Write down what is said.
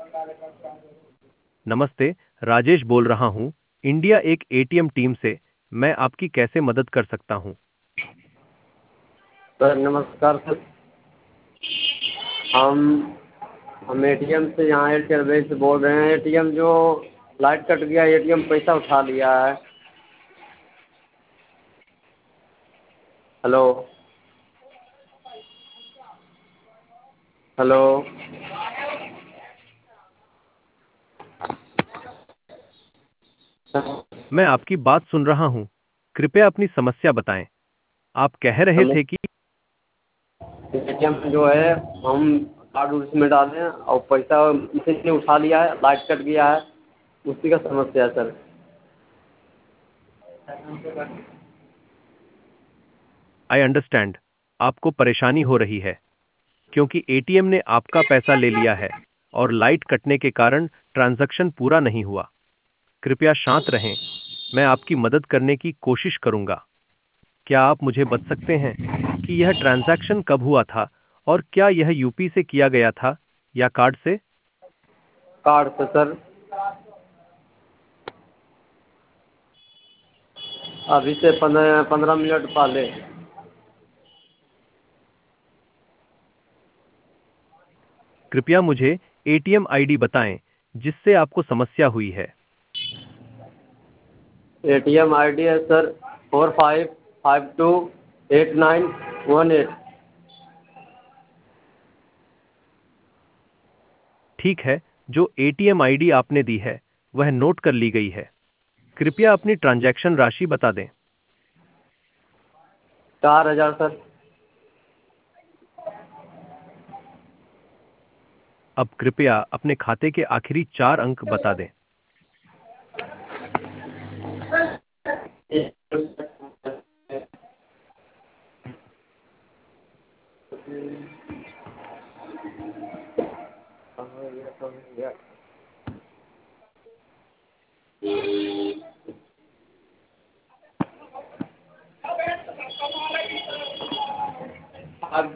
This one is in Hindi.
नमस्ते, राजेश बोल रहा हूँ, इंडिया एक एटीएम टीम से। मैं आपकी कैसे मदद कर सकता हूँ? सर नमस्कार सर। हम हम एटीएम से यहाँ एयरटेल बैंक से बोल रहे हैं। एटीएम जो लाइट कट गया, एटीएम पैसा उठा लिया है। Hello hello. मैं आपकी बात सुन रहा हूँ। कृपया अपनी समस्या बताएं। आप कह रहे हमें थे कि एटीएम जो है, हम कार्ड उसमें डालें और पैसा इसी ने उठा लिया है, लाइट कट गया है, उसी का समस्या है सर। आई अंडरस्टैंड, आपको परेशानी हो रही है क्योंकि एटीएम ने आपका पैसा ले लिया है और लाइट कटने के कारण ट्रांजैक्शन पूरा नहीं हुआ। कृपया शांत रहें, मैं आपकी मदद करने की कोशिश करूंगा। क्या आप मुझे बता सकते हैं कि यह ट्रांजैक्शन कब हुआ था और क्या यह यूपी से किया गया था या कार्ड से? कार्ड से सर। अभी से 15 मिनट पहले। कृपया मुझे एटीएम आईडी बताएं जिससे आपको समस्या हुई है। एटीएम आईडी है सर 45528918। ठीक है, जो एटीएम आईडी आपने दी है वह नोट कर ली गई है। कृपया अपनी ट्रांजैक्शन राशि बता दें। 4000 सर। अब कृपया अपने खाते के आखिरी 4 अंक बता दें।